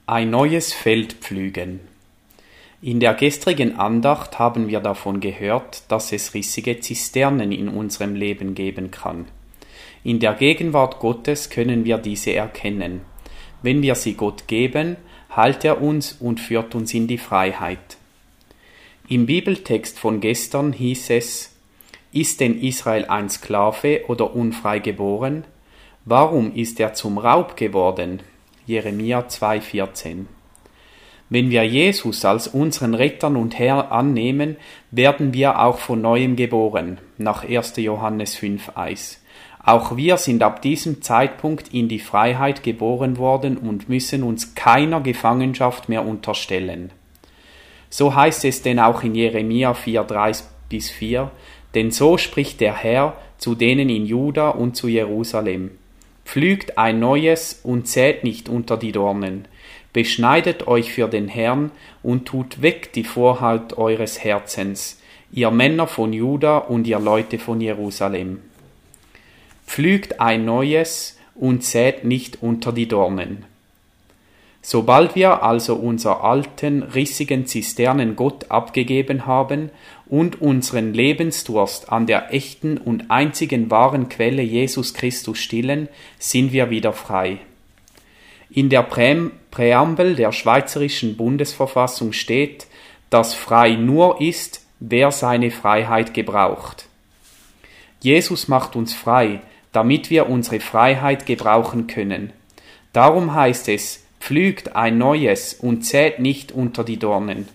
Ein neues Feld pflügen. In der gestrigen Andacht haben wir davon gehört, dass es rissige Zisternen in unserem Leben geben kann. In der Gegenwart Gottes können wir diese erkennen. Wenn wir sie Gott geben, heilt er uns und führt uns in die Freiheit. Im Bibeltext von gestern hieß es: Ist denn Israel ein Sklave oder unfrei geboren? Warum ist er zum Raub geworden? Jeremia 2,14. Wenn wir Jesus als unseren Retter und Herr annehmen, werden wir auch von Neuem geboren, nach 1. Johannes 5,1. Auch wir sind ab diesem Zeitpunkt in die Freiheit geboren worden und müssen uns keiner Gefangenschaft mehr unterstellen. So heißt es denn auch in Jeremia 4,3-4, denn so spricht der Herr zu denen in Juda und zu Jerusalem: Pflügt ein neues und sät nicht unter die Dornen. Beschneidet euch für den Herrn und tut weg die Vorhaut eures Herzens, ihr Männer von Juda und ihr Leute von Jerusalem. Pflügt ein neues und sät nicht unter die Dornen. Sobald wir also unsere alten, rissigen Zisternen Gott abgegeben haben und unseren Lebensdurst an der echten und einzigen wahren Quelle Jesus Christus stillen, sind wir wieder frei. In der Präambel der Schweizerischen Bundesverfassung steht, dass frei nur ist, wer seine Freiheit gebraucht. Jesus macht uns frei, damit wir unsere Freiheit gebrauchen können. Darum heißt es: Pflügt ein neues und sät nicht unter die Dornen.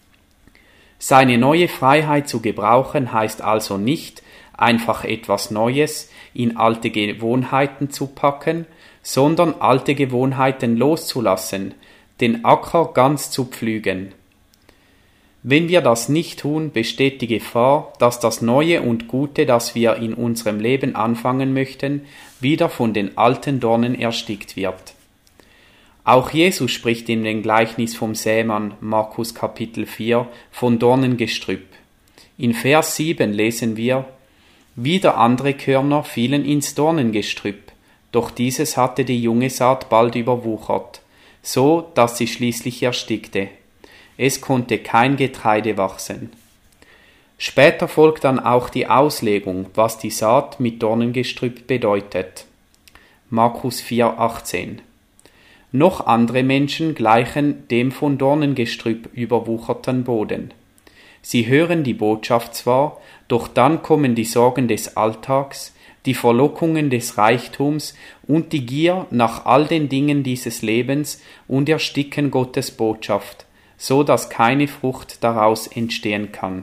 Seine neue Freiheit zu gebrauchen heißt also nicht, einfach etwas Neues in alte Gewohnheiten zu packen, sondern alte Gewohnheiten loszulassen, den Acker ganz zu pflügen. Wenn wir das nicht tun, besteht die Gefahr, dass das Neue und Gute, das wir in unserem Leben anfangen möchten, wieder von den alten Dornen erstickt wird. Auch Jesus spricht in dem Gleichnis vom Sämann, Markus Kapitel 4, von Dornengestrüpp. In Vers 7 lesen wir: Wieder andere Körner fielen ins Dornengestrüpp, doch dieses hatte die junge Saat bald überwuchert, so dass sie schließlich erstickte. Es konnte kein Getreide wachsen. Später folgt dann auch die Auslegung, was die Saat mit Dornengestrüpp bedeutet. Markus 4,18. Noch andere Menschen gleichen dem von Dornengestrüpp überwucherten Boden. Sie hören die Botschaft zwar, doch dann kommen die Sorgen des Alltags, die Verlockungen des Reichtums und die Gier nach all den Dingen dieses Lebens und ersticken Gottes Botschaft, so dass keine Frucht daraus entstehen kann.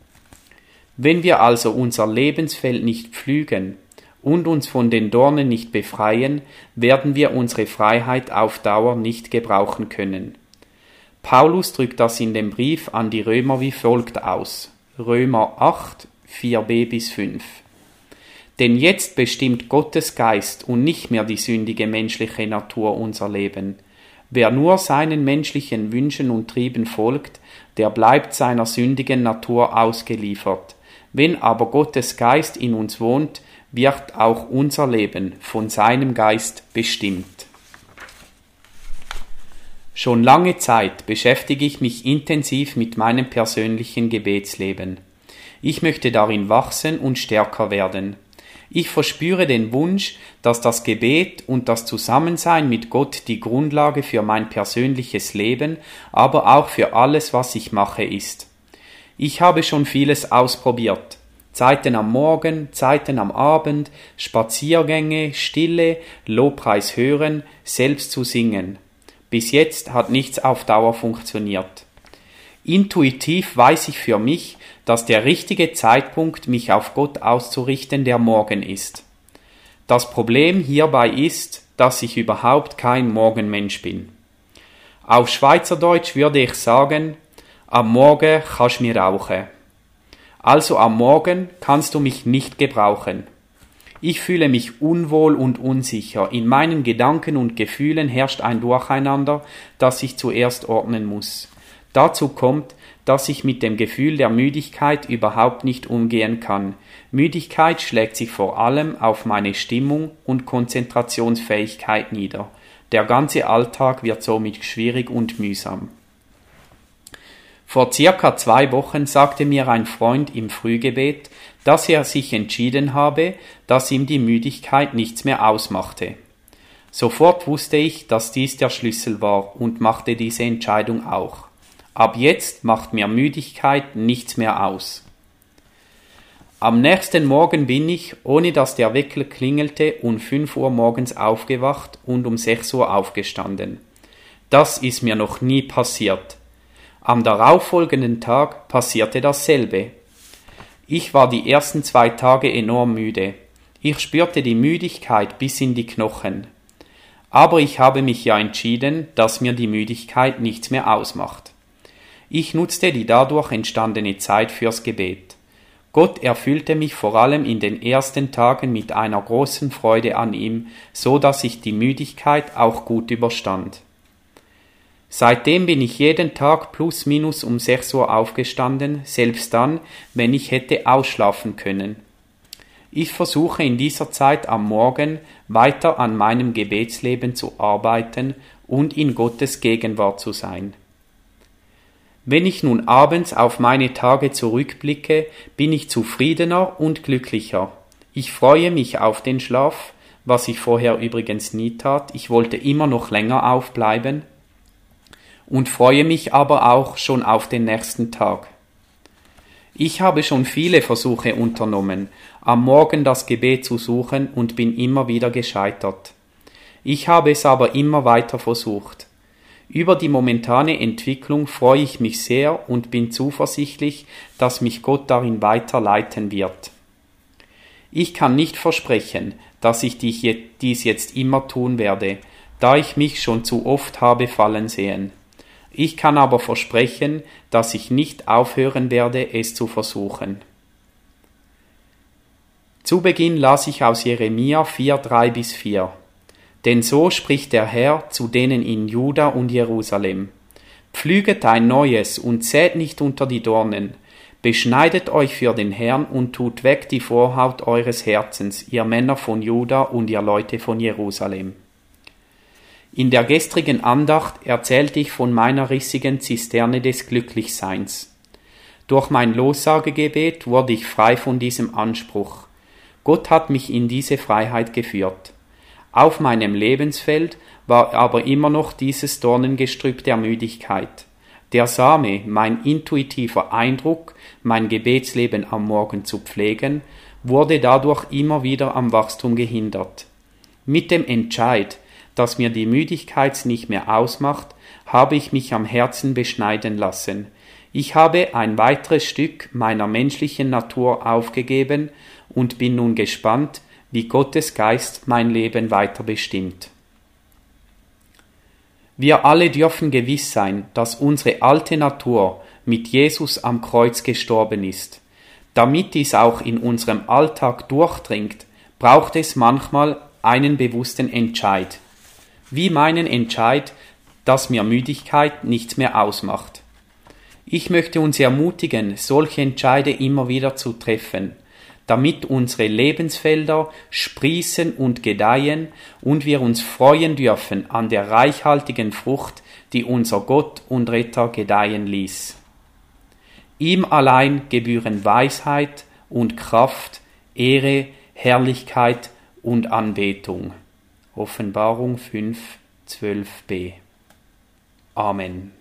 Wenn wir also unser Lebensfeld nicht pflügen und uns von den Dornen nicht befreien, werden wir unsere Freiheit auf Dauer nicht gebrauchen können. Paulus drückt das in dem Brief an die Römer wie folgt aus: Römer 8, 4b-5. Denn jetzt bestimmt Gottes Geist und nicht mehr die sündige menschliche Natur unser Leben. Wer nur seinen menschlichen Wünschen und Trieben folgt, der bleibt seiner sündigen Natur ausgeliefert. Wenn aber Gottes Geist in uns wohnt, wird auch unser Leben von seinem Geist bestimmt. Schon lange Zeit beschäftige ich mich intensiv mit meinem persönlichen Gebetsleben. Ich möchte darin wachsen und stärker werden. Ich verspüre den Wunsch, dass das Gebet und das Zusammensein mit Gott die Grundlage für mein persönliches Leben, aber auch für alles, was ich mache, ist. Ich habe schon vieles ausprobiert. Zeiten am Morgen, Zeiten am Abend, Spaziergänge, Stille, Lobpreis hören, selbst zu singen. Bis jetzt hat nichts auf Dauer funktioniert. Intuitiv weiß ich für mich, dass der richtige Zeitpunkt, mich auf Gott auszurichten, der Morgen ist. Das Problem hierbei ist, dass ich überhaupt kein Morgenmensch bin. Auf Schweizerdeutsch würde ich sagen: Am Morgen kannst mir rauchen. Also am Morgen kannst du mich nicht gebrauchen. Ich fühle mich unwohl und unsicher. In meinen Gedanken und Gefühlen herrscht ein Durcheinander, das ich zuerst ordnen muss. Dazu kommt, dass ich mit dem Gefühl der Müdigkeit überhaupt nicht umgehen kann. Müdigkeit schlägt sich vor allem auf meine Stimmung und Konzentrationsfähigkeit nieder. Der ganze Alltag wird somit schwierig und mühsam. Vor circa 2 Wochen sagte mir ein Freund im Frühgebet, dass er sich entschieden habe, dass ihm die Müdigkeit nichts mehr ausmachte. Sofort wusste ich, dass dies der Schlüssel war und machte diese Entscheidung auch. Ab jetzt macht mir Müdigkeit nichts mehr aus. Am nächsten Morgen bin ich, ohne dass der Wecker klingelte, um 5 Uhr morgens aufgewacht und um 6 Uhr aufgestanden. Das ist mir noch nie passiert. Am darauffolgenden Tag passierte dasselbe. Ich war die ersten 2 Tage enorm müde. Ich spürte die Müdigkeit bis in die Knochen. Aber ich habe mich ja entschieden, dass mir die Müdigkeit nichts mehr ausmacht. Ich nutzte die dadurch entstandene Zeit fürs Gebet. Gott erfüllte mich vor allem in den ersten Tagen mit einer großen Freude an ihm, so dass ich die Müdigkeit auch gut überstand. Seitdem bin ich jeden Tag plus minus um 6 Uhr aufgestanden, selbst dann, wenn ich hätte ausschlafen können. Ich versuche in dieser Zeit am Morgen weiter an meinem Gebetsleben zu arbeiten und in Gottes Gegenwart zu sein. Wenn ich nun abends auf meine Tage zurückblicke, bin ich zufriedener und glücklicher. Ich freue mich auf den Schlaf, was ich vorher übrigens nie tat. Ich wollte immer noch länger aufbleiben und freue mich aber auch schon auf den nächsten Tag. Ich habe schon viele Versuche unternommen, am Morgen das Gebet zu suchen und bin immer wieder gescheitert. Ich habe es aber immer weiter versucht. Über die momentane Entwicklung freue ich mich sehr und bin zuversichtlich, dass mich Gott darin weiter leiten wird. Ich kann nicht versprechen, dass ich dies jetzt immer tun werde, da ich mich schon zu oft habe fallen sehen. Ich kann aber versprechen, dass ich nicht aufhören werde, es zu versuchen. Zu Beginn las ich aus Jeremia 4,3-4. Denn so spricht der Herr zu denen in Juda und Jerusalem. Pflüget ein neues und sät nicht unter die Dornen. Beschneidet euch für den Herrn und tut weg die Vorhaut eures Herzens, ihr Männer von Juda und ihr Leute von Jerusalem. In der gestrigen Andacht erzählte ich von meiner rissigen Zisterne des Glücklichseins. Durch mein Lossagegebet wurde ich frei von diesem Anspruch. Gott hat mich in diese Freiheit geführt. Auf meinem Lebensfeld war aber immer noch dieses Dornengestrüpp der Müdigkeit. Der Same, mein intuitiver Eindruck, mein Gebetsleben am Morgen zu pflegen, wurde dadurch immer wieder am Wachstum gehindert. Mit dem Entscheid, dass mir die Müdigkeit nicht mehr ausmacht, habe ich mich am Herzen beschneiden lassen. Ich habe ein weiteres Stück meiner menschlichen Natur aufgegeben und bin nun gespannt, wie Gottes Geist mein Leben weiter bestimmt. Wir alle dürfen gewiss sein, dass unsere alte Natur mit Jesus am Kreuz gestorben ist. Damit dies auch in unserem Alltag durchdringt, braucht es manchmal einen bewussten Entscheid. Wie meinen Entscheid, dass mir Müdigkeit nichts mehr ausmacht. Ich möchte uns ermutigen, solche Entscheide immer wieder zu treffen, damit unsere Lebensfelder sprießen und gedeihen und wir uns freuen dürfen an der reichhaltigen Frucht, die unser Gott und Retter gedeihen ließ. Ihm allein gebühren Weisheit und Kraft, Ehre, Herrlichkeit und Anbetung. Offenbarung 5,12b. Amen.